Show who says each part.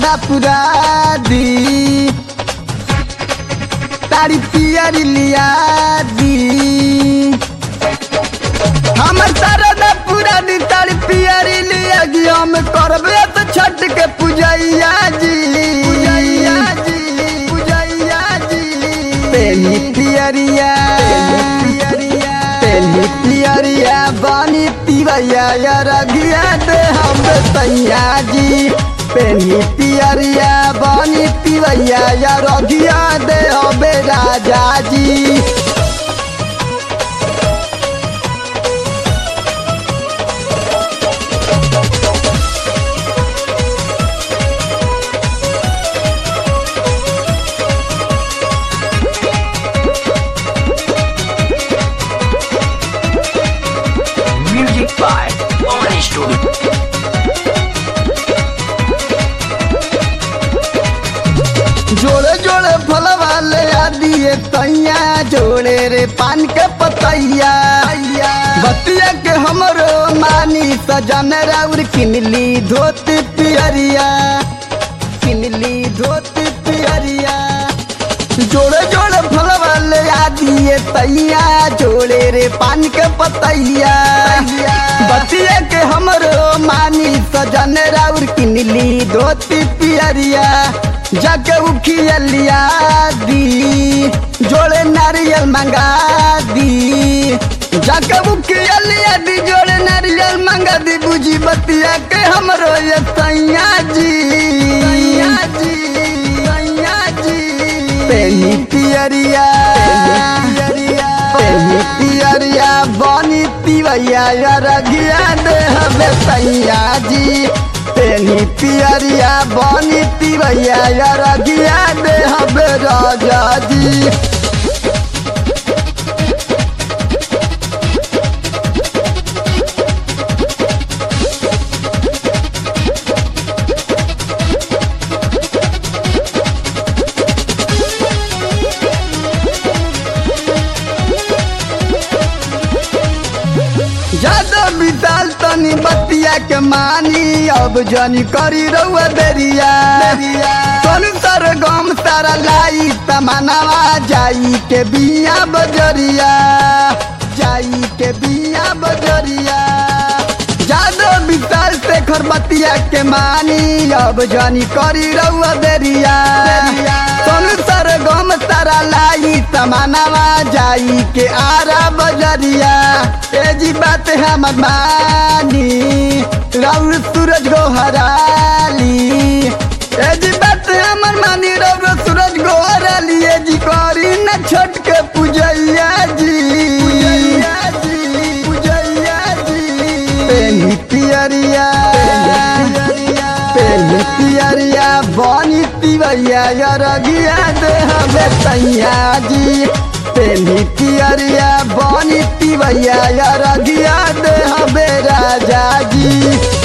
Speaker 1: सरदा पुरा दी तारी पियर लिया दी हमर सरदा पुरा दी तारी पियर लिया गी हम करबे तो छठ के पूजैया जी पेली पियरिया पेली पियरिया बानी पिवैया या रगिया दे हम सैया जी पेली पियरिया बानी पिवैया या रगिया दे हम राजा जी
Speaker 2: Music by Omani Studio.
Speaker 1: जोड़े जोड़े फलवा ले आ दिए तैया जोड़े रे पान के पतैया बतिया के हमरो मानी सजन राउर किनली धोती पियरिया किनली धोती पियरिया जोड़े जोड़े फलवा ले आ दिए तैया जोड़े रे पान के पतैया बतिया के हमरो मानी सजन राउर किनली धोती पियरिया जाके उखिया लिया दी जोड़े नारियल मंगा दी जाके उखिया लिया दी जोड़े नारियल मंगा दी बुझी बतिया के हमरो ये सैया जी पेली पियरिया पेली पियरिया बानी पिवैया या रगिया दे हमें सैया जी पेली पियरिया बानी पिवैया या रगिया दे हमें राजा जी ज्यादा बिताल तनी बतिया के मानी अब जानी करी रउआ देरिया तनु सर गम सारा लाई तमनावा जाई के बिया बजरिया जाई के बिया बजरिया ज्यादा बिताल से खरबतिया के मानी अब जानी करी रउआ देरिया तनु सर गम सारा लाई तमनावा जाई के आरा बजरिया जी बात हमर मानी राउर सूरज गोहराली जी बात हमर मानी राउर सूरज गोहराली जी करी न छठ के पूजैया जी पेली पियरिया पेली पियरिया बानी पिवैया या रगिया दे हमें सैया जी पेली पियरिया बानी पिवैया या रगिया दे हमें राजा जी।